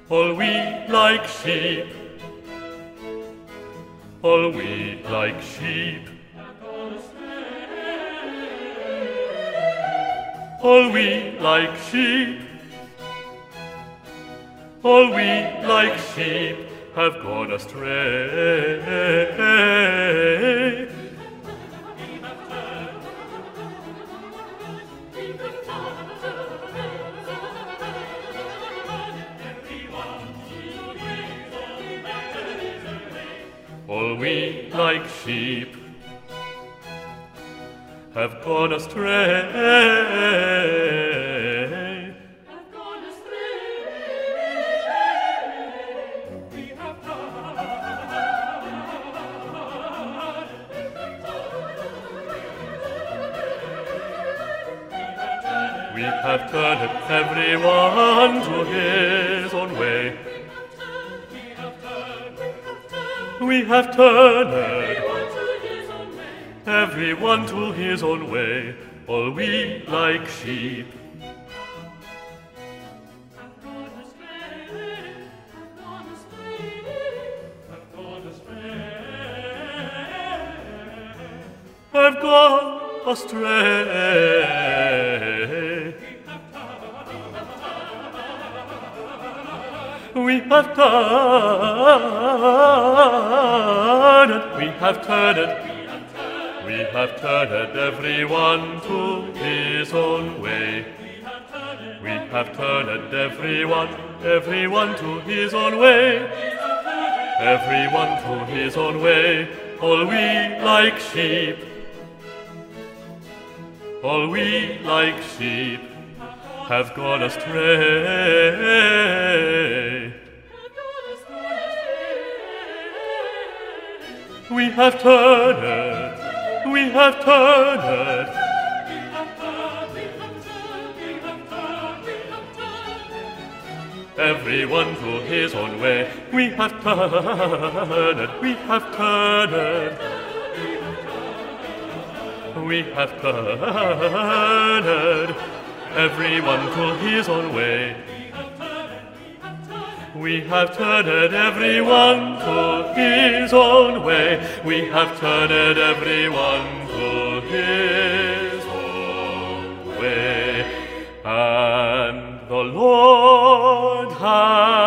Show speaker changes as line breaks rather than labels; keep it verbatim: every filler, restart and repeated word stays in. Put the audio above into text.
all we like sheep, all we like sheep, all we like sheep, all we like sheep have gone astray. All we like sheep have gone astray.
Have gone astray. We have turned.
We have turned everyone to his own way. We have turned everyone to his own way, all we like sheep.
Have gone astray, have gone astray, have gone astray.
Have gone astray. We have turned, we have turned, we have turned everyone to his own way. We have turned everyone, everyone to his own way. Everyone to his own way, all we like sheep. All we like sheep have gone astray. We have turned, we have turned, everyone to his own way. We have turned, we have turned, we have turned, everyone to his own way. We have turned everyone to his own way. We have turned everyone to his own way. And the Lord has